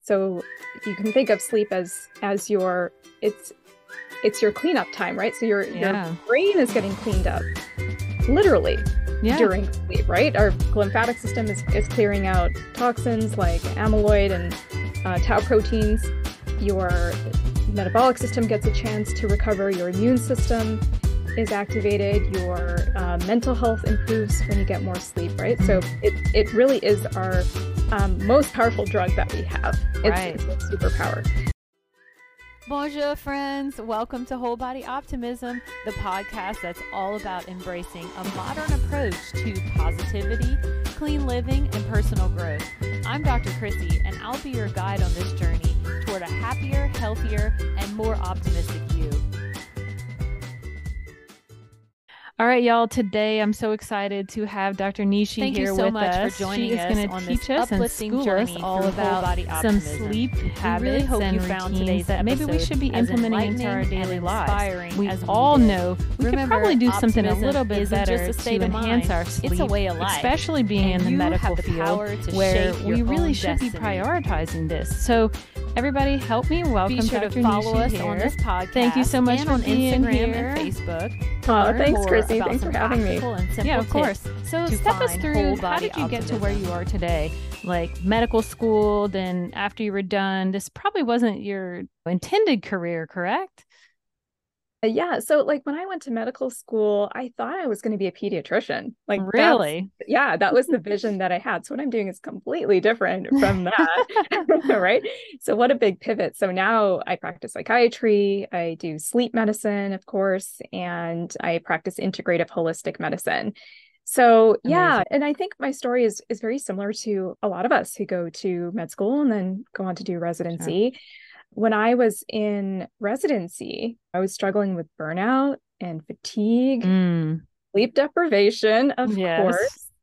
So you can think of sleep as your it's your cleanup time, right? So your Yeah. brain is getting cleaned up literally Yeah. during sleep, right? Our lymphatic system is clearing out toxins like amyloid and tau proteins. Your metabolic system gets a chance to recover. Your immune system is activated. Your mental health improves when you get more sleep, right? So it really is our most powerful drug that we have. Right. It's a superpower. Bonjour, friends. Welcome to Whole Body Optimism, the podcast that's all about embracing a modern approach to positivity, clean living, and personal growth. I'm Dr. Chrissy, and I'll be your guide on this journey toward a happier, healthier, and more optimistic you. All right, y'all. Today, I'm so excited to have Dr. Nishi Thank here you so with much us. for joining She is us going on to this teach us and uplifting school us journey all through about whole body some optimism. sleep habits really hope and you found routines today's that maybe we should be episode as implementing into our enlightening daily and lives. inspiring We as we all did. know we could Remember, probably do something a optimism little bit isn't better just a state to of enhance mind. our sleep, It's a way of life. especially being in And the you medical have the field power to where shape your we really own should be destiny. prioritizing this. So everybody help me welcome Be sure Dr. to follow Nishi us here. on this podcast. Thank you so much and for on being Instagram here. and Facebook. Oh, thanks, more Chrissy. about Thanks some for having me. practical and simple Yeah, of course. tips So to step us find through, whole how body did you get to where optimism. you are today? Like medical school, then after you were done, this probably wasn't your intended career, correct? Yeah, so like when I went to medical school, I thought I was going to be a pediatrician. Like Really? that was the vision that I had. So what I'm doing is completely different from that, right? So what a big pivot. So now I practice psychiatry, I do sleep medicine, of course, and I practice integrative holistic medicine. So yeah, Amazing. and I think my story is very similar to a lot of us who go to med school and then go on to do Sure. residency. When I was in residency, I was struggling with burnout and fatigue, Mm, sleep deprivation, of yes. course,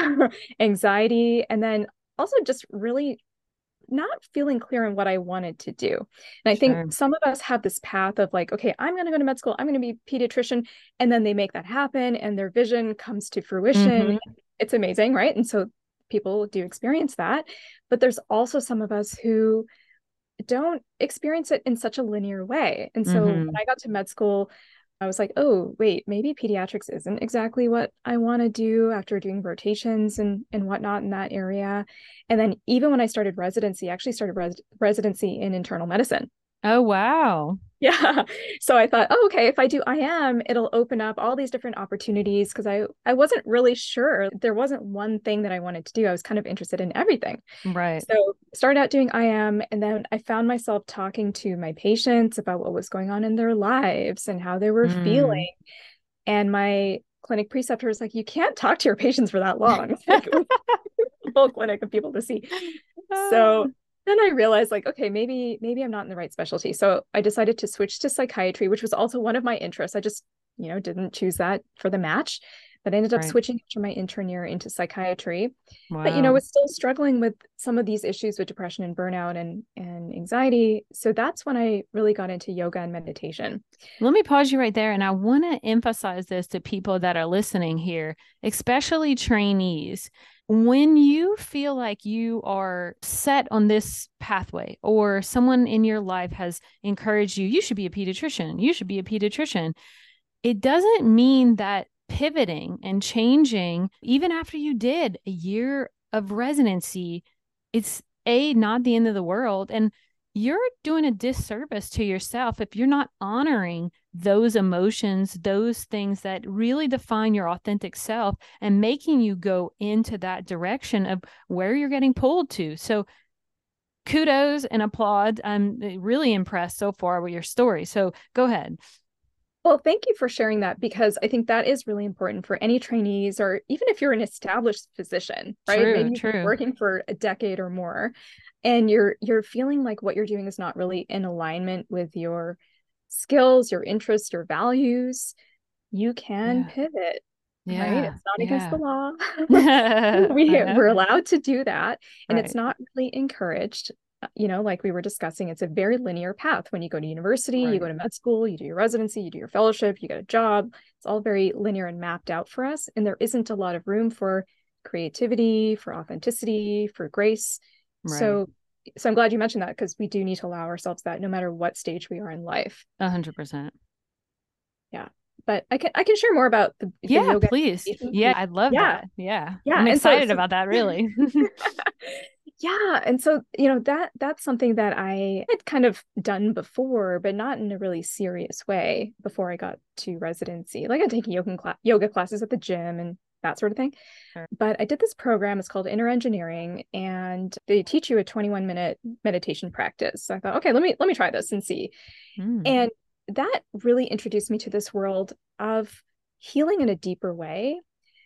anxiety, and then also just really not feeling clear on what I wanted to do. And I think Sure. some of us have this path of like, okay, I'm going to go to med school, I'm going to be a pediatrician, and then they make that happen and their vision comes to fruition. Hmm. It's amazing, right? And so people do experience that. But there's also some of us who don't experience it in such a linear way. And so when Hmm. I got to med school, I was like, oh, wait, maybe pediatrics isn't exactly what I want to do after doing rotations and whatnot in that area. And then even when I started residency, I actually started residency in internal medicine. Oh, wow. Yeah. So I thought, oh, okay, if I do IM, it'll open up all these different opportunities because I wasn't really sure. There wasn't one thing that I wanted to do. I was kind of interested in everything. Right. So started out doing IM, and then I found myself talking to my patients about what was going on in their lives and how they were Mm. feeling. And my clinic preceptor was like, you can't talk to your patients for that long. It's like a full clinic of people to see. So then I realized like, okay, maybe I'm not in the right specialty. So I decided to switch to psychiatry, which was also one of my interests. I just, didn't choose that for the match, but I ended up Right. switching after my intern year into psychiatry. But Wow. was still struggling with some of these issues with depression and burnout and anxiety. So that's when I really got into yoga and meditation. Let me pause you right there. And I want to emphasize this to people that are listening here, especially trainees. When you feel like you are set on this pathway, or someone in your life has encouraged you, you should be a pediatrician, you should be a pediatrician, it doesn't mean that pivoting and changing, even after you did a year of residency, it's not the end of the world. And you're doing a disservice to yourself if you're not honoring those emotions, those things that really define your authentic self and making you go into that direction of where you're getting pulled to. So kudos and applaud. I'm really impressed so far with your story. So go ahead. Well, thank you for sharing that because I think that is really important for any trainees or even if you're an established physician, right? True, Maybe you've been true. working for a decade or more and you're feeling like what you're doing is not really in alignment with your skills, your interests, your values. You can Yeah. pivot, right? Yeah. It's not against the Yeah. law. I know. We're allowed to do that, and it's Right. not really encouraged. Like we were discussing, it's a very linear path. When you go to university, you go Right. to med school, you do your residency, you do your fellowship, you get a job. It's all very linear and mapped out for us, and there isn't a lot of room for creativity, for authenticity, for grace. Right. So so I'm glad you mentioned that, because we do need to allow ourselves that no matter what stage we are in life. 100%. Yeah. But I can share more about the Yeah, yoga. please. Yeah, I'd love Yeah. that. Yeah. Yeah. I'm And so, excited about that, really. yeah. And so, that's something that I had kind of done before, but not in a really serious way before I got to residency. Like, I'd taken yoga classes at the gym and that sort of thing. Sure. But I did this program, it's called Inner Engineering, and they teach you a 21-minute meditation practice. So I thought, okay, let me try this and see. Mm, And that really introduced me to this world of healing in a deeper way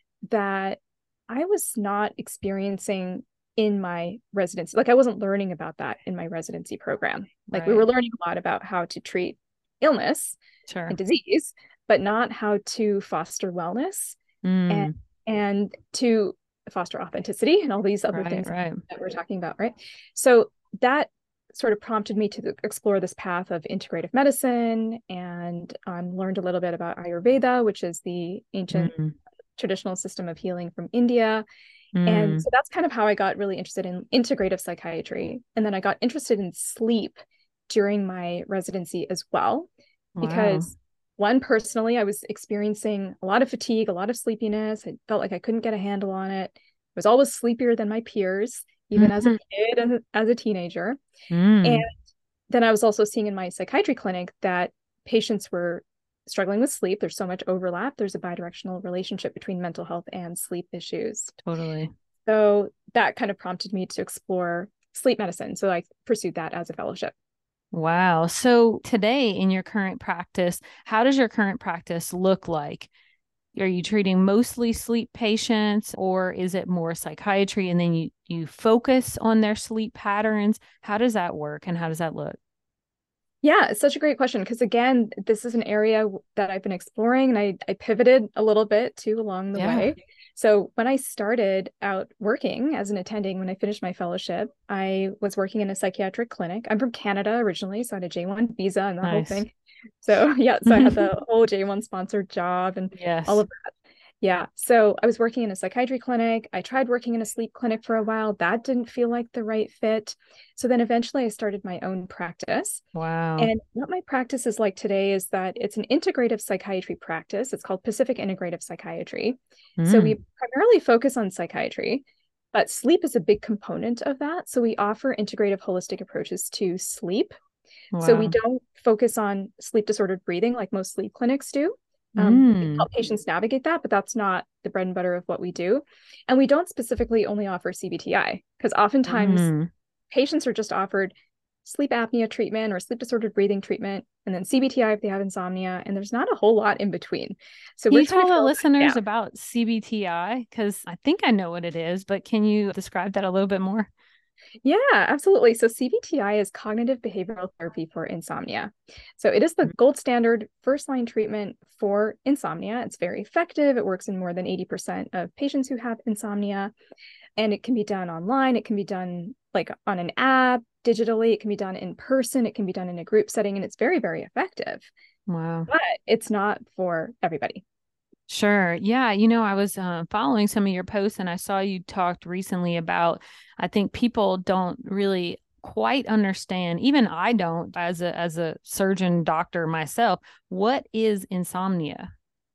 that I was not experiencing in my residency. Like, I wasn't learning about that in my residency program. Like, we right. were learning a lot about how to treat illness Sure. and disease, but not how to foster wellness and Mm, and to foster authenticity and all these other right, things right. that we're talking about, right? So that sort of prompted me to explore this path of integrative medicine, and learned a little bit about Ayurveda, which is the ancient Mm, traditional system of healing from India. And mm. so that's kind of how I got really interested in integrative psychiatry. And then I got interested in sleep during my residency as well, Wow. because one, personally, I was experiencing a lot of fatigue, a lot of sleepiness. I felt like I couldn't get a handle on it. I was always sleepier than my peers, even as a Mhm. kid and as a teenager. And Mm, then I was also seeing in my psychiatry clinic that patients were struggling with sleep. There's so much overlap. There's a bidirectional relationship between mental health and sleep issues. totally. So that kind of prompted me to explore sleep medicine. So I pursued that as a fellowship. Wow. So today in your current practice, how does your current practice look like? Are you treating mostly sleep patients, or is it more psychiatry and then you focus on their sleep patterns? How does that work and how does that look? Yeah, it's such a great question, because again, this is an area that I've been exploring, and I pivoted a little bit too along the Yeah. way. So when I started out working as an attending, when I finished my fellowship, I was working in a psychiatric clinic. I'm from Canada originally, so I had a J1 visa and that whole Nice. thing. So yeah, so I had the whole J1 sponsored job and all Yes. of that. Yeah. So I was working in a psychiatry clinic. I tried working in a sleep clinic for a while. That didn't feel like the right fit. So then eventually I started my own practice. Wow. And what my practice is like today is that it's an integrative psychiatry practice. It's called Pacific Integrative Psychiatry. So we Mm. primarily focus on psychiatry, but sleep is a big component of that. So we offer integrative holistic approaches to sleep. So we Wow. don't focus on sleep disordered breathing like most sleep clinics do. We Mm. help patients navigate that, but that's not the bread and butter of what we do. And we don't specifically only offer CBTI, because oftentimes Mm. patients are just offered sleep apnea treatment or sleep disordered breathing treatment, and then CBTI if they have insomnia, and there's not a whole lot in between. So Can we're you trying tell to the fill that listeners gap. about CBTI? Because I think I know what it is, but can you describe that a little bit more? Yeah, absolutely. So CBTI is cognitive behavioral therapy for insomnia. So it is the gold standard first line treatment for insomnia. It's very effective. It works in more than 80% of patients who have insomnia, and it can be done online. It can be done like on an app, digitally. It can be done in person. It can be done in a group setting, and it's very, very effective. Wow. But it's not for everybody. Sure. Yeah. I was following some of your posts and I saw you talked recently about, I think people don't really quite understand, even I don't as a surgeon doctor myself, what is insomnia?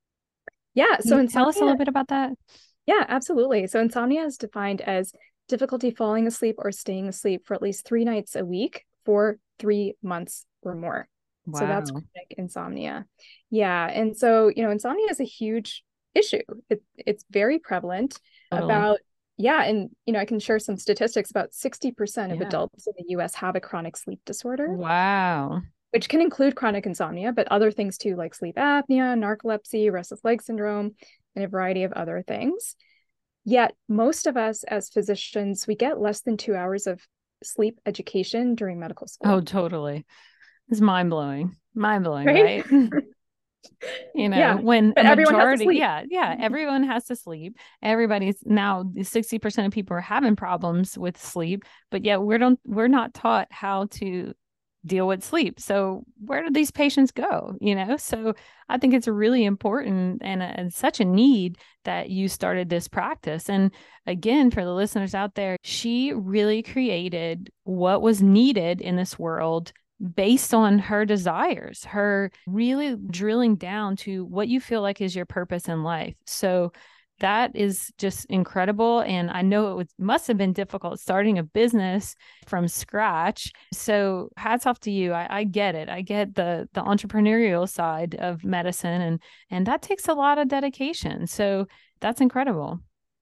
Yeah. Can So you tell us a insomnia, little bit about that? yeah, absolutely. So insomnia is defined as difficulty falling asleep or staying asleep for at least 3 nights a week for 3 months or more. So that's Wow. chronic insomnia. Yeah. And so, insomnia is a huge issue. It's very prevalent. Totally. Yeah. And, I can share some statistics. About 60% of Yeah. adults in the US have a chronic sleep disorder, Wow. which can include chronic insomnia, but other things too, like sleep apnea, narcolepsy, restless leg syndrome, and a variety of other things. Yet most of us as physicians, we get less than 2 hours of sleep education during medical Oh, school, totally. It's mind blowing. Mind blowing, right? right? Yeah, When a but everyone has to majority, sleep. yeah, everyone has to sleep. Everybody's now 60% of people are having problems with sleep, but yet we're not taught how to deal with sleep. So where do these patients go? So I think it's really important and such a need that you started this practice. And again, for the listeners out there, she really created what was needed in this world based on her desires, her really drilling down to what you feel like is your purpose in life. So that is just incredible. And I know must have been difficult starting a business from scratch. So hats off to you. I get it. I get the entrepreneurial side of medicine, and that takes a lot of dedication. So that's incredible.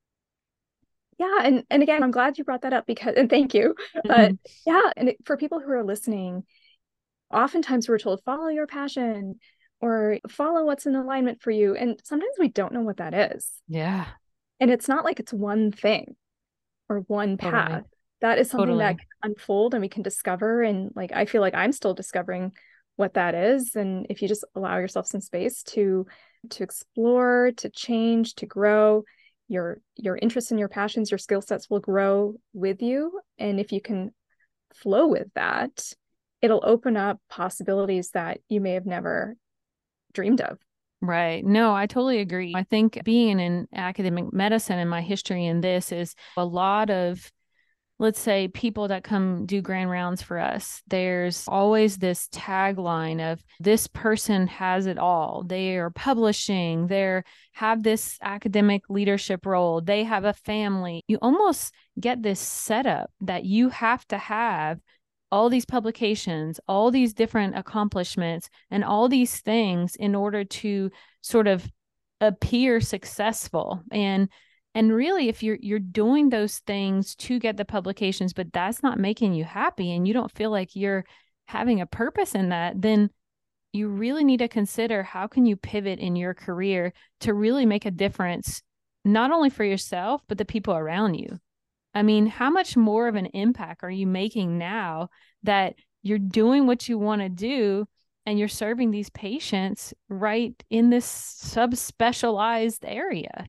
Yeah. And again, I'm glad you brought that up and thank you. But yeah, and for people who are listening, oftentimes we're told, follow your passion or follow what's in alignment for you. And sometimes we don't know what that is. Yeah. And it's not like it's one thing or one path. Totally. That is something Totally. that can unfold and we can discover. And like, I feel like I'm still discovering what that is. And if you just allow yourself some space to explore, to change, to grow, your interests and your passions, your skill sets will grow with you. And if you can flow with that, it'll open up possibilities that you may have never dreamed of. Right. No, I totally agree. I think being in academic medicine and my history in this is a lot of, let's say, people that come do grand rounds for us. There's always this tagline of this person has it all. They are publishing, they have this academic leadership role, they have a family. You almost get this setup that you have to have all these publications, all these different accomplishments, and all these things in order to sort of appear successful. And really, if you're doing those things to get the publications, but that's not making you happy and you don't feel like you're having a purpose in that, then you really need to consider how can you pivot in your career to really make a difference, not only for yourself, but the people around you. I mean, how much more of an impact are you making now that you're doing what you want to do and you're serving these patients right in this subspecialized area?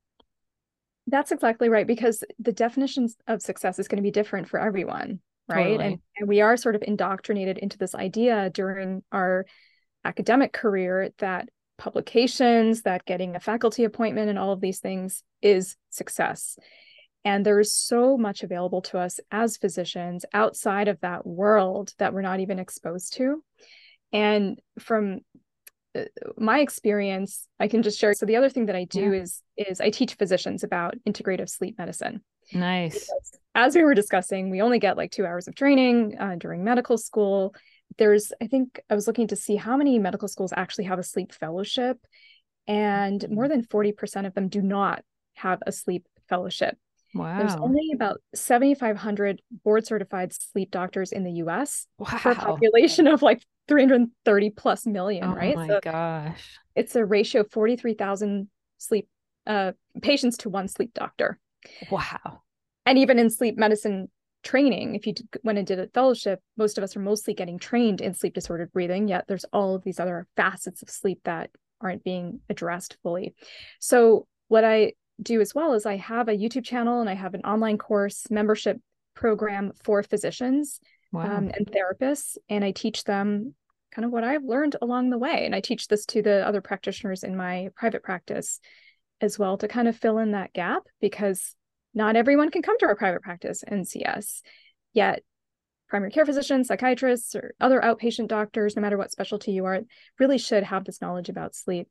That's exactly right, because the definitions of success is going to be different for everyone, right? Totally. And we are sort of indoctrinated into this idea during our academic career that publications, that getting a faculty appointment and all of these things is success. And there's so much available to us as physicians outside of that world that we're not even exposed to. And from my experience, I can just share. So the other thing that I do is I teach physicians about integrative sleep medicine. Nice. Because as we were discussing, we only get like 2 hours of training during medical school. I think I was looking to see how many medical schools actually have a sleep fellowship, and more than 40% of them do not have a sleep fellowship. Wow. There's only about 7,500 board certified sleep doctors in the US for a population of like 330 plus million, right? Oh my gosh. It's a ratio of 43,000 sleep patients to one sleep doctor. Wow. And even in sleep medicine training, if you went and did a fellowship, most of us are mostly getting trained in sleep disordered breathing, yet there's all of these other facets of sleep that aren't being addressed fully. So what I do as well is I have a YouTube channel and I have an online course membership program for physicians and therapists. And I teach them kind of what I've learned along the way. And I teach this to the other practitioners in my private practice as well to kind of fill in that gap, because not everyone can come to our private practice and see us. Yet primary care physicians, psychiatrists, or other outpatient doctors, no matter what specialty you are, really should have this knowledge about sleep.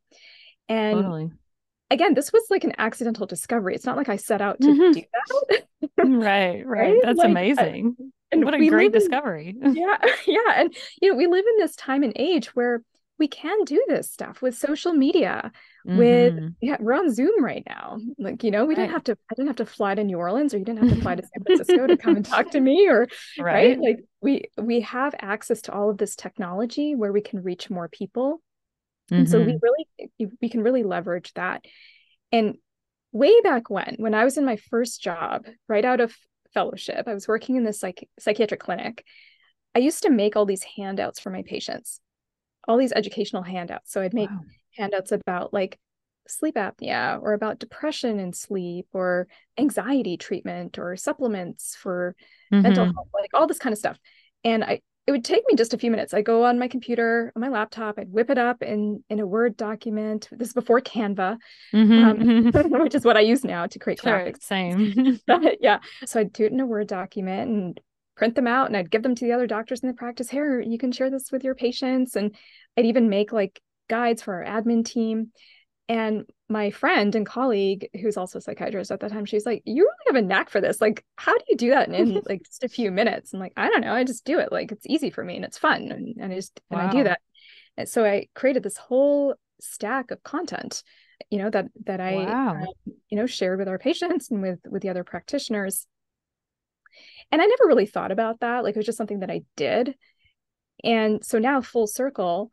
And again, this was like an accidental discovery. It's not like I set out to do that. Right. That's like, amazing. And what a great discovery. Yeah. And, we live in this time and age where we can do this stuff with social media, we're on Zoom right now. Like, I didn't have to fly to New Orleans, or you didn't have to fly to San Francisco to come and talk to me, or right. Like we have access to all of this technology where we can reach more people. And so we can really leverage that. And way back when I was in my first job, right out of fellowship, I was working in this psychiatric clinic. I used to make all these handouts for my patients, all these educational handouts. So I'd make handouts about like sleep apnea, or about depression and sleep, or anxiety treatment, or supplements for mental health, like all this kind of stuff. And it would take me just a few minutes. I'd go on my computer, on my laptop, I'd whip it up in a Word document. This is before Canva, which is what I use now to create Sure, graphics. same. Yeah. So I'd do it in a Word document and print them out, and I'd give them to the other doctors in the practice. Here, you can share this with your patients. And I'd even make like guides for our admin team. And my friend and colleague, who's also a psychiatrist at that time, she's like, "You really have a knack for this. Like, how do you do that in like just a few minutes?" I'm like, "I don't know. I just do it. Like, it's easy for me and it's fun. And I do Wow. that." And so I created this whole stack of content, that I, Wow. shared with our patients and with the other practitioners. And I never really thought about that. Like, it was just something that I did. And so now, full circle,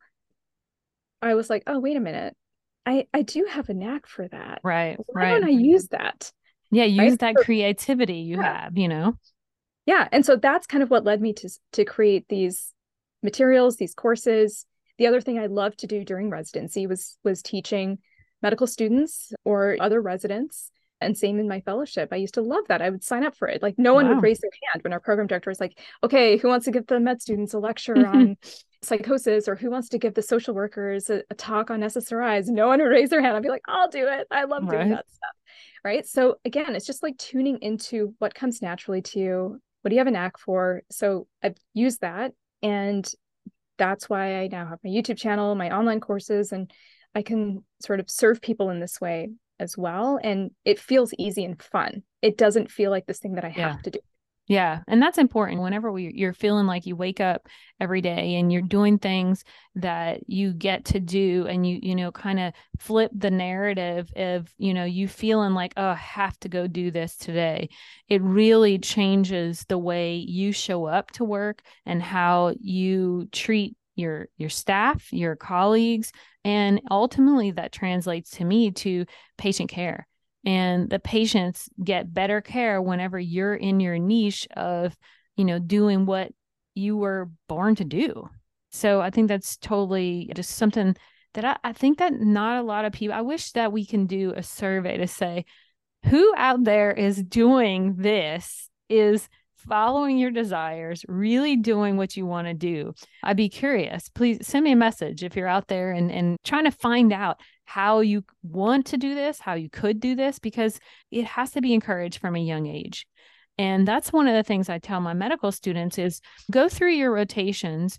I was like, "Oh, wait a minute. I do have a knack for that. Right, Why right. don't I use that?" Yeah, Right. use that So, creativity you yeah. have, you know? Yeah. And so that's kind of what led me to create these materials, these courses. The other thing I loved to do during residency was teaching medical students or other residents. And same in my fellowship. I used to love that. I would sign up for it. Like, no one would Wow. raise their hand when our program director was like, "Okay, who wants to give the med students a lecture on psychosis, or who wants to give the social workers a talk on SSRIs?" No one would raise their hand. I'd be like, "I'll do it. I love doing Right. that stuff." Right. So again, it's just like tuning into what comes naturally to you. What do you have a knack for? So I've used that. And that's why I now have my YouTube channel, my online courses, and I can sort of serve people in this way as well. And it feels easy and fun. It doesn't feel like this thing that I Yeah. have to do. Yeah. And that's important whenever you're feeling like you wake up every day and you're doing things that you get to do, and kind of flip the narrative of, you feeling like, oh, I have to go do this today. It really changes the way you show up to work and how you treat your staff, your colleagues, and ultimately that translates to me to patient care. And the patients get better care whenever you're in your niche of, doing what you were born to do. So I think that's totally just something that I think that not a lot of people, I wish that we can do a survey to say who out there is doing this, is following your desires, really doing what you want to do. I'd be curious. Please send me a message if you're out there and trying to find out how you want to do this, how you could do this, because it has to be encouraged from a young age. And that's one of the things I tell my medical students is go through your rotations.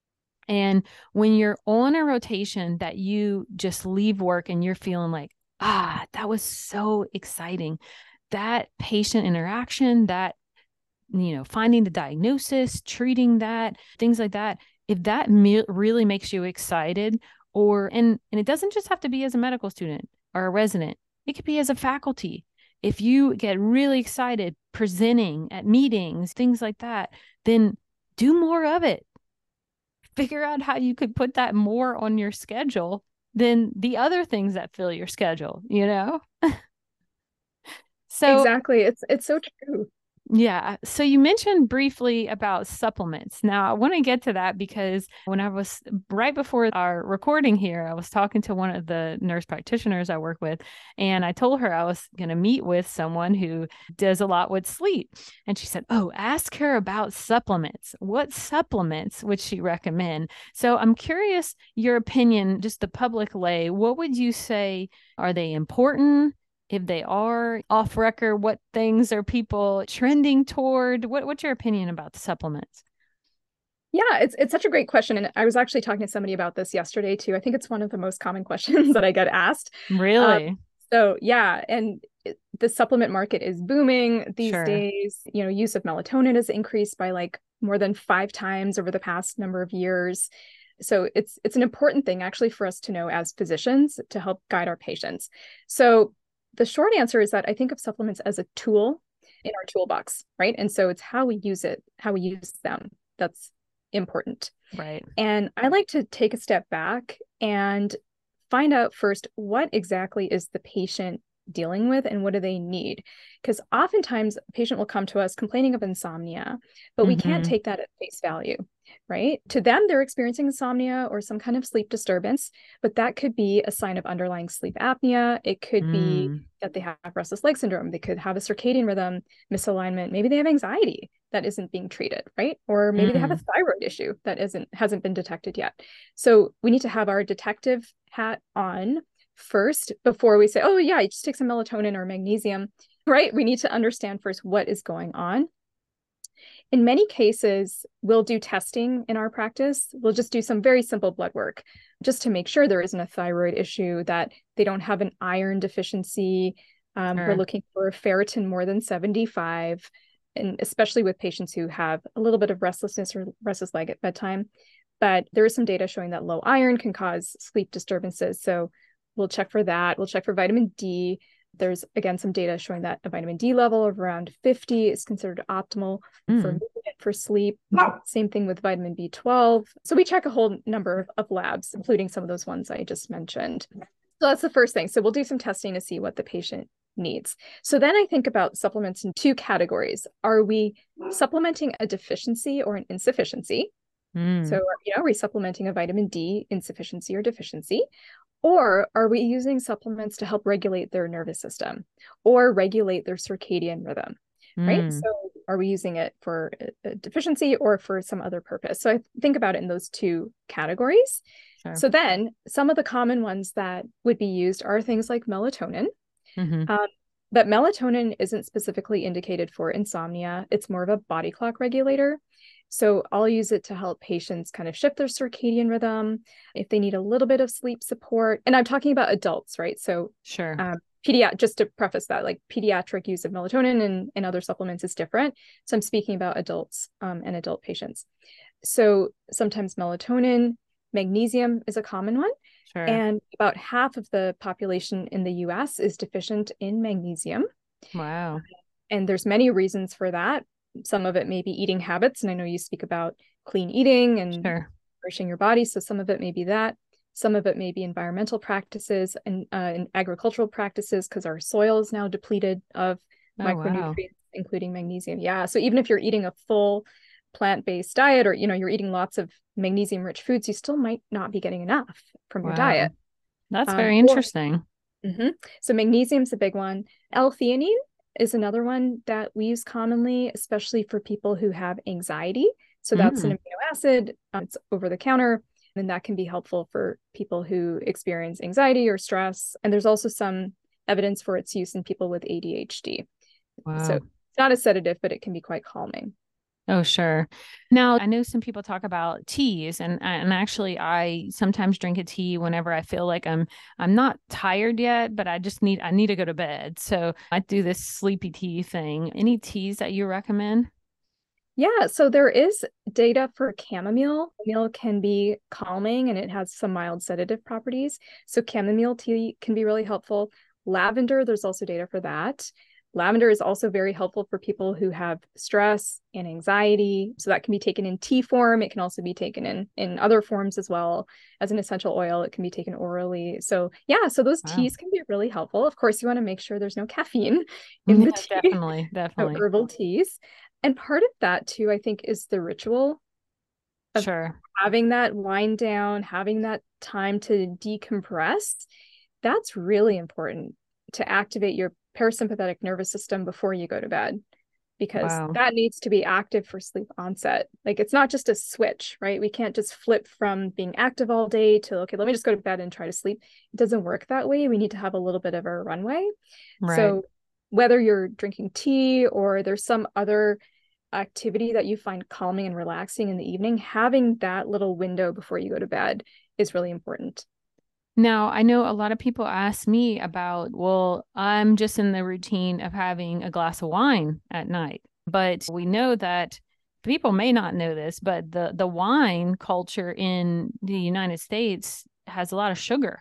And when you're on a rotation that you just leave work and you're feeling like, that was so exciting. That patient interaction, that, finding the diagnosis, treating that, things like that. If that really makes you excited, and it doesn't just have to be as a medical student or a resident, it could be as a faculty. If you get really excited presenting at meetings, things like that, then do more of it. Figure out how you could put that more on your schedule than the other things that fill your schedule, So Exactly. It's so true. yeah. So you mentioned briefly about supplements. Now, I want to get to that because when I was right before our recording here, I was talking to one of the nurse practitioners I work with, and I told her I was going to meet with someone who does a lot with sleep. And she said, "Oh, ask her about supplements. What supplements would she recommend?" So I'm curious your opinion, just the public lay. What would you say? Are they important? If they are off record, what things are people trending toward? What's your opinion about the supplements? Yeah, it's such a great question. And I was actually talking to somebody about this yesterday too. I think it's one of the most common questions that I get asked. Um, Really? so yeah, and the supplement market is booming these Sure. days. Use of melatonin has increased by like more than 5 times over the past number of years. So it's an important thing actually for us to know as physicians to help guide our patients. So the short answer is that I think of supplements as a tool in our toolbox, right? And so it's how we use it, how we use them. That's important. Right. And I like to take a step back and find out first what exactly is the patient dealing with and what do they need? Because oftentimes a patient will come to us complaining of insomnia, but we can't take that at face value, right? To them, they're experiencing insomnia or some kind of sleep disturbance, but that could be a sign of underlying sleep apnea. It could be that they have restless leg syndrome. They could have a circadian rhythm misalignment. Maybe they have anxiety that isn't being treated, right? Or maybe they have a thyroid issue that hasn't been detected yet. So we need to have our detective hat on first before we say, oh yeah, you just take some melatonin or magnesium, right? We need to understand first what is going on. In many cases, we'll do testing in our practice. We'll just do some very simple blood work just to make sure there isn't a thyroid issue, that they don't have an iron deficiency. We're looking for ferritin more than 75, and especially with patients who have a little bit of restlessness or restless leg at bedtime. But there is some data showing that low iron can cause sleep disturbances. So we'll check for that. We'll check for vitamin D. There's, again, some data showing that a vitamin D level of around 50 is considered optimal for movement, for sleep. Same thing with vitamin B12. So we check a whole number of labs, including some of those ones I just mentioned. So that's the first thing. So we'll do some testing to see what the patient needs. So then I think about supplements in two categories. Are we supplementing a deficiency or an insufficiency? So, are we supplementing a vitamin D insufficiency or deficiency? Or are we using supplements to help regulate their nervous system or regulate their circadian rhythm, right? So are we using it for a deficiency or for some other purpose? So I think about it in those two categories. Sure. So then some of the common ones that would be used are things like melatonin. But melatonin isn't specifically indicated for insomnia. It's more of a body clock regulator. So I'll use it to help patients kind of shift their circadian rhythm if they need a little bit of sleep support. And I'm talking about adults, right? So sure. Just to preface that, like pediatric use of melatonin and other supplements is different. So I'm speaking about adults and adult patients. So sometimes melatonin, magnesium is a common one. Sure. And about half of the population in the US is deficient in magnesium. Wow. And there's many reasons for that. Some of it may be eating habits. And I know you speak about clean eating and nourishing your body. So some of it may be that. Some of it may be environmental practices and agricultural practices, because our soil is now depleted of micronutrients, including magnesium. Yeah. So even if you're eating a full plant-based diet, or, you're eating lots of magnesium-rich foods, you still might not be getting enough from your diet. That's very interesting. So magnesium's a big one. L-theanine is another one that we use commonly, especially for people who have anxiety. So that's an amino acid. It's over the counter, and that can be helpful for people who experience anxiety or stress. And there's also some evidence for its use in people with ADHD. So it's not a sedative, but it can be quite calming. Oh, sure. Now, I know some people talk about teas, and actually I sometimes drink a tea whenever I feel like I'm not tired yet, but I need to go to bed. So I do this sleepy tea thing. Any teas that you recommend? Yeah, so there is data for chamomile. Chamomile can be calming and it has some mild sedative properties. So chamomile tea can be really helpful. Lavender, there's also data for that. Lavender is also very helpful for people who have stress and anxiety. So that can be taken in tea form. It can also be taken in other forms as well as an essential oil. It can be taken orally. So yeah, so those teas can be really helpful. Of course, you want to make sure there's no caffeine in the tea. Definitely. So herbal teas. And part of that too, I think, is the ritual of having that wind down, having that time to decompress. That's really important to activate your parasympathetic nervous system before you go to bed, because that needs to be active for sleep onset. Like, it's not just a switch, right? We can't just flip from being active all day to, okay, let me just go to bed and try to sleep. It doesn't work that way. We need to have a little bit of a runway. So whether you're drinking tea or there's some other activity that you find calming and relaxing in the evening, having that little window before you go to bed is really important. Now, I know a lot of people ask me about, well, I'm just in the routine of having a glass of wine at night. But we know that people may not know this, but the wine culture in the United States has a lot of sugar.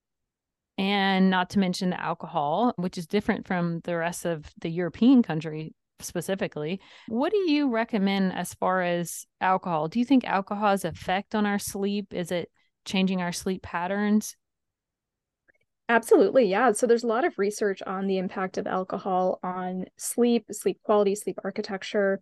And not to mention the alcohol, which is different from the rest of the European country specifically. What do you recommend as far as alcohol? Do you think alcohol has an effect on our sleep? Is it changing our sleep patterns? Absolutely, yeah. So there's a lot of research on the impact of alcohol on sleep, sleep quality, sleep architecture.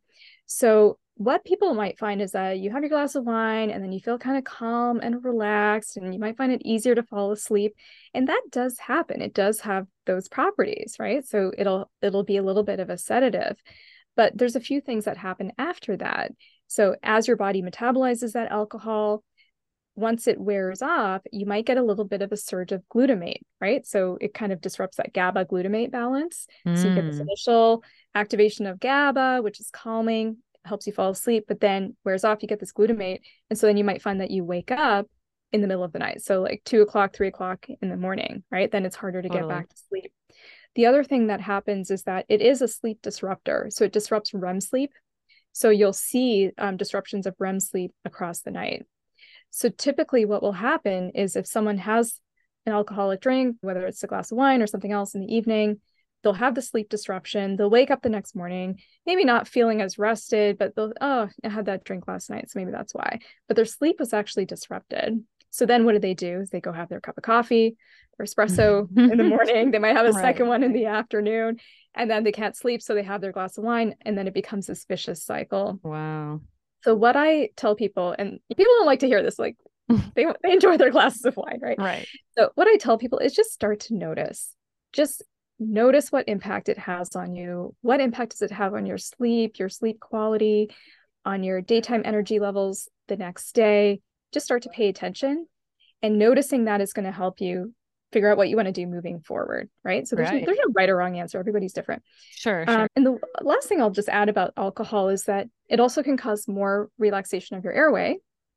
So what people might find is that you have your glass of wine and then you feel kind of calm and relaxed, and you might find it easier to fall asleep. And that does happen. It does have those properties, right? So it'll be a little bit of a sedative. But there's a few things that happen after that. So as your body metabolizes that alcohol, once it wears off, you might get a little bit of a surge of glutamate, right? So it kind of disrupts that GABA glutamate balance. So you get this Mm, initial activation of GABA, which is calming, helps you fall asleep, but then wears off, you get this glutamate. And so then you might find that you wake up in the middle of the night. So like 2 o'clock, 3 o'clock in the morning, right? Then it's harder to get totally. back to sleep. The other thing that happens is that it is a sleep disruptor. So it disrupts REM sleep. So you'll see disruptions of REM sleep across the night. So typically what will happen is if someone has an alcoholic drink, whether it's a glass of wine or something else in the evening, they'll have the sleep disruption. They'll wake up the next morning, maybe not feeling as rested, but they'll, oh, I had that drink last night, so maybe that's why. But their sleep was actually disrupted. So then what do? Is they go have their cup of coffee or espresso in the morning. They might have a Right. second one in the afternoon, and then they can't sleep. So they have their glass of wine, and then it becomes this vicious cycle. Wow. So what I tell people, and people don't like to hear this, like they enjoy their glasses of wine, right? Right. So what I tell people is just start to notice. Just notice what impact it has on you. What impact does it have on your sleep quality, on your daytime energy levels the next day? Just start to pay attention, and noticing that is going to help you figure out what you want to do moving forward, right? So Right. there's no right or wrong answer. Everybody's different. Sure, sure. And the last thing I'll just add about alcohol is that it also can cause more relaxation of your airway,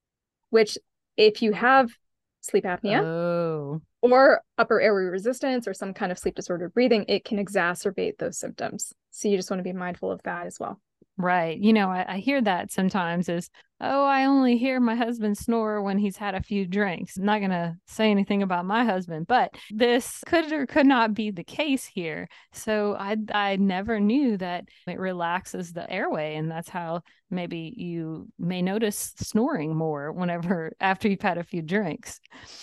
which if you have sleep apnea Oh. or upper airway resistance or some kind of sleep disordered breathing, it can exacerbate those symptoms. So you just want to be mindful of that as well. Right. You know, I hear that sometimes is, oh, I only hear my husband snore when he's had a few drinks. I'm not going to say anything about my husband, but this could or could not be the case here. So I never knew that it relaxes the airway. And that's how maybe you may notice snoring more whenever after you've had a few drinks.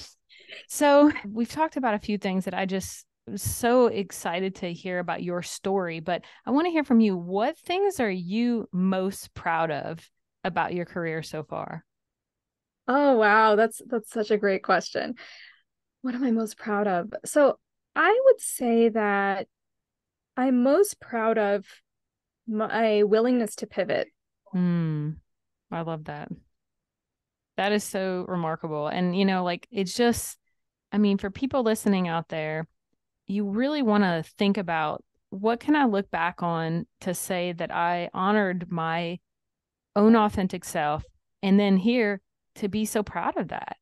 So we've talked about a few things that I just so excited to hear about your story, but I want to hear from you. What things are you most proud of about your career so far? Oh wow, that's such a great question. What am I most proud of? So I would say that I'm most proud of my willingness to pivot. Hmm. I love that. That is so remarkable. And, you know, like it's just, I mean, for people listening out there, you really want to think about what can I look back on to say that I honored my own authentic self, and then here to be so proud of that.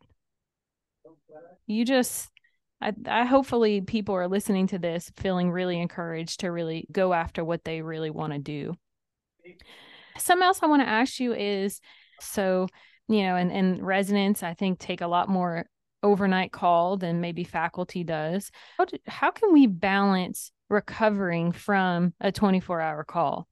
You just, I hopefully people are listening to this feeling really encouraged to really go after what they really want to do. Something else I want to ask you is, so, you know, and residents, I think, take a lot more overnight call than maybe faculty does. How can we balance recovering from a 24-hour call?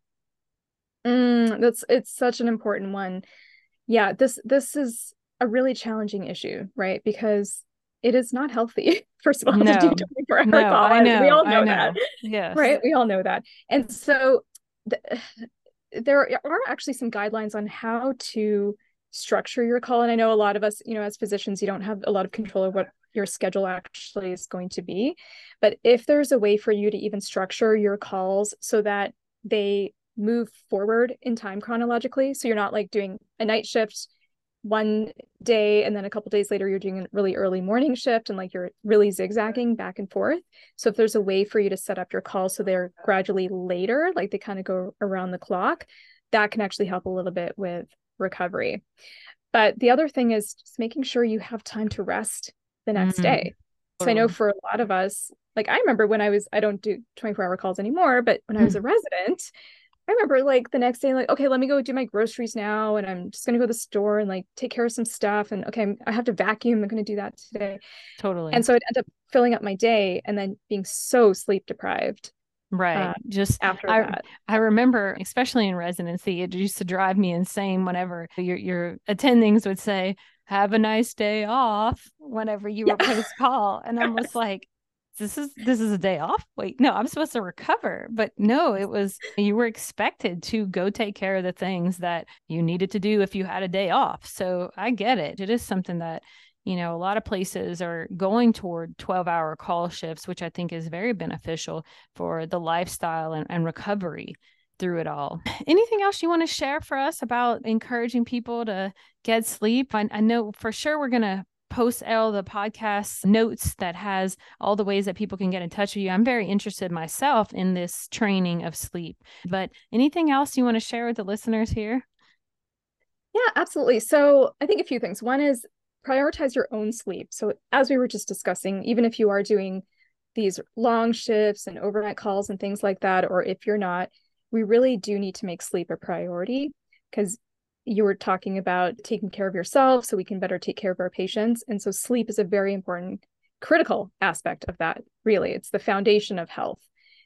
It's such an important one. Yeah, this is a really challenging issue, right? Because it is not healthy, first of all, to do No, 24-hour no, call. I And we know, all I know that, know. Yes, right? We all know that. And so th there are actually some guidelines on how to structure your call. And I know a lot of us, as physicians, you don't have a lot of control of what your schedule actually is going to be. But if there's a way for you to even structure your calls so that they move forward in time chronologically, so you're not like doing a night shift one day and then a couple days later you're doing a really early morning shift, and like you're really zigzagging back and forth. So if there's a way for you to set up your calls so they're gradually later, like they kind of go around the clock, that can actually help a little bit with recovery. But the other thing is just making sure you have time to rest the next mm, day. So I know totally. for a lot of us, like I remember when I don't do 24-hour calls anymore, but when I was a resident, I remember like the next day, like, okay, let me go do my groceries now. And I'm just going to go to the store and like take care of some stuff. And okay, I have to vacuum. I'm going to do that today. Totally. And so I'd end up filling up my day and then being so sleep deprived Right. Just after I that. I remember, especially in residency, it used to drive me insane whenever your attendings would say, "Have a nice day off," whenever you Yeah. were post call. And I'm just like, this is a day off. Wait, no, I'm supposed to recover. But no, it was, you were expected to go take care of the things that you needed to do if you had a day off. So I get it. It is something that, a lot of places are going toward 12-hour call shifts, which I think is very beneficial for the lifestyle and recovery through it all. Anything else you want to share for us about encouraging people to get sleep? I know for sure we're going to post all the podcast notes that has all the ways that people can get in touch with you. I'm very interested myself in this training of sleep, but anything else you want to share with the listeners here? Yeah, absolutely. So I think a few things. One is prioritize your own sleep. So as we were just discussing, even if you are doing these long shifts and overnight calls and things like that, or if you're not, we really do need to make sleep a priority, because you were talking about taking care of yourself so we can better take care of our patients. And so sleep is a very important, critical aspect of that. Really, it's the foundation of health.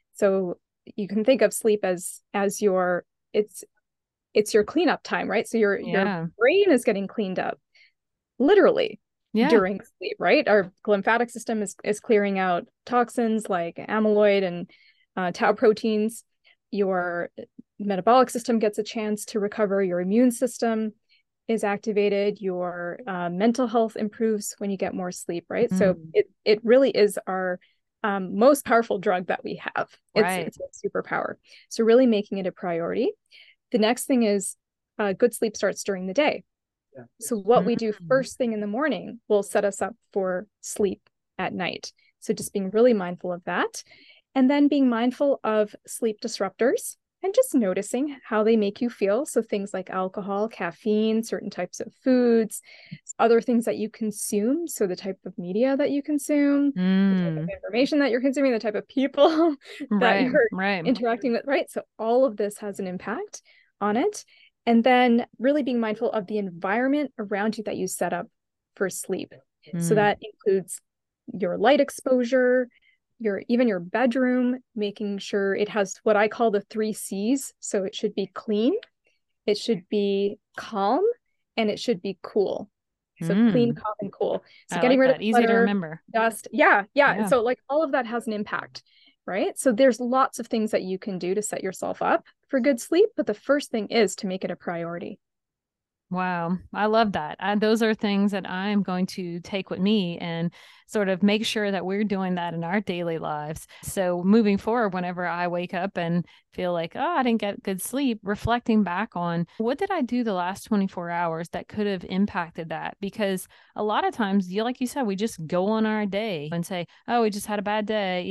So you can think of sleep as your, it's your cleanup time, right? So your brain is getting cleaned up literally during sleep, right? Our lymphatic system is clearing out toxins like amyloid and tau proteins. Your metabolic system gets a chance to recover. Your immune system is activated. Your mental health improves when you get more sleep, right? So it really is our most powerful drug that we have. It's a superpower. So really making it a priority. The next thing is good sleep starts during the day. Yeah. So what we do first thing in the morning will set us up for sleep at night. So just being really mindful of that. And then being mindful of sleep disruptors and just noticing how they make you feel. So things like alcohol, caffeine, certain types of foods, other things that you consume. So the type of media that you consume, the type of information that you're consuming, the type of people that you're interacting with, right? So all of this has an impact on it. And then really being mindful of the environment around you that you set up for sleep. So that includes your light exposure, even your bedroom, making sure it has what I call the 3 C's. So it should be clean, it should be calm, and it should be cool. So clean, calm, and cool. So getting rid of clutter, easy to remember. Dust. Yeah. So like all of that has an impact, right? So there's lots of things that you can do to set yourself up for good sleep, but the first thing is to make it a priority. Wow. I love that. Those are things that I'm going to take with me and sort of make sure that we're doing that in our daily lives. So moving forward, whenever I wake up and feel like, oh, I didn't get good sleep, reflecting back on what did I do the last 24 hours that could have impacted that? Because a lot of times, like you said, we just go on our day and say, oh, we just had a bad day,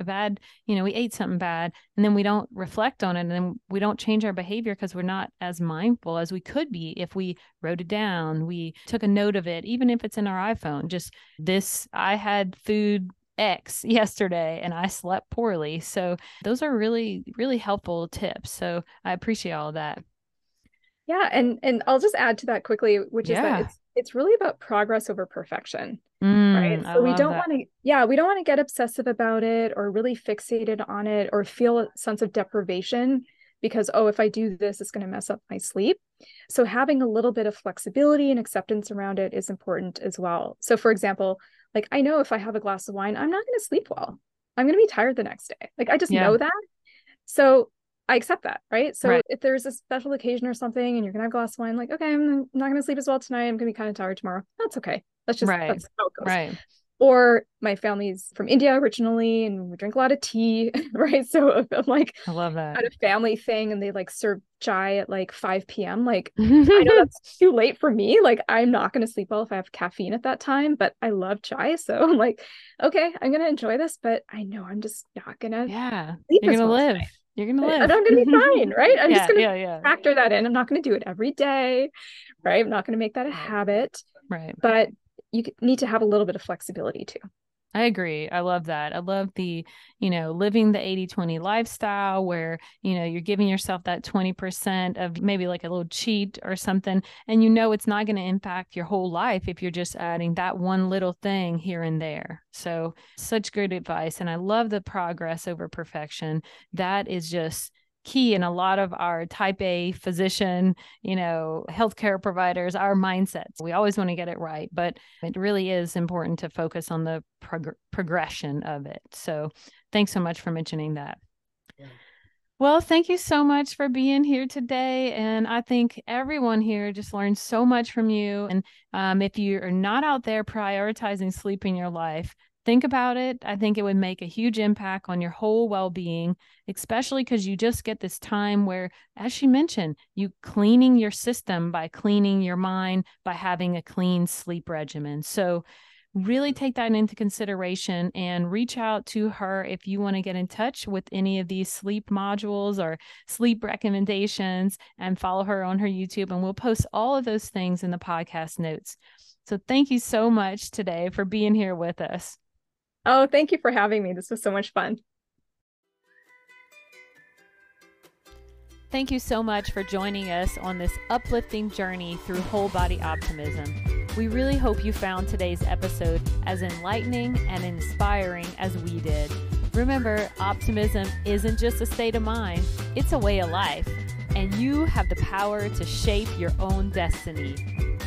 we ate something bad. And then we don't reflect on it. And then we don't change our behavior because we're not as mindful as we could be if we wrote it down, we took a note of it, even if it's in our iPhone. Just this, I had food X yesterday and I slept poorly. So those are really, really helpful tips. So I appreciate all of that. Yeah. And I'll just add to that quickly, which is that it's really about progress over perfection. Right. So we don't want to get obsessive about it or really fixated on it or feel a sense of deprivation because, oh, if I do this, it's going to mess up my sleep. So having a little bit of flexibility and acceptance around it is important as well. So for example, like I know if I have a glass of wine, I'm not going to sleep well. I'm going to be tired the next day. Like I just know that. So I accept that, right? So if there's a special occasion or something and you're going to have a glass of wine, like, okay, I'm not going to sleep as well tonight. I'm going to be kind of tired tomorrow. That's okay. That's how it goes. Right. Or my family's from India originally, and we drink a lot of tea, right? So if I'm like, I love that. At a family thing and they like serve chai at like 5 p.m. Like, I know that's too late for me. Like, I'm not going to sleep well if I have caffeine at that time, but I love chai. So I'm like, okay, I'm going to enjoy this, but I know I'm just not going to sleep. You're going to live. Tonight. You're going to live. And I'm going to be fine, right? I'm just going to factor that in. I'm not going to do it every day, right? I'm not going to make that a habit. Right. But you need to have a little bit of flexibility too. I agree. I love that. I love the, living the 80-20 lifestyle where, you're giving yourself that 20% of maybe like a little cheat or something. And it's not going to impact your whole life if you're just adding that one little thing here and there. So such good advice. And I love the progress over perfection. That is just key in a lot of our type A physician, healthcare providers, our mindsets. We always want to get it right, but it really is important to focus on the progression of it. So thanks so much for mentioning that. Yeah. Well, thank you so much for being here today. And I think everyone here just learned so much from you. And if you are not out there prioritizing sleep in your life, think about it. I think it would make a huge impact on your whole well-being, especially because you just get this time where, as she mentioned, you cleaning your system by cleaning your mind, by having a clean sleep regimen. So really take that into consideration and reach out to her if you want to get in touch with any of these sleep modules or sleep recommendations, and follow her on her YouTube. And we'll post all of those things in the podcast notes. So thank you so much today for being here with us. Oh, thank you for having me. This was so much fun. Thank you so much for joining us on this uplifting journey through whole body optimism. We really hope you found today's episode as enlightening and inspiring as we did. Remember, optimism isn't just a state of mind, it's a way of life, and you have the power to shape your own destiny.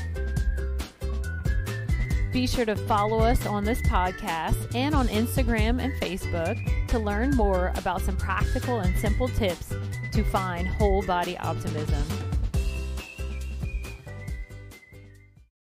Be sure to follow us on this podcast and on Instagram and Facebook to learn more about some practical and simple tips to find whole body optimism.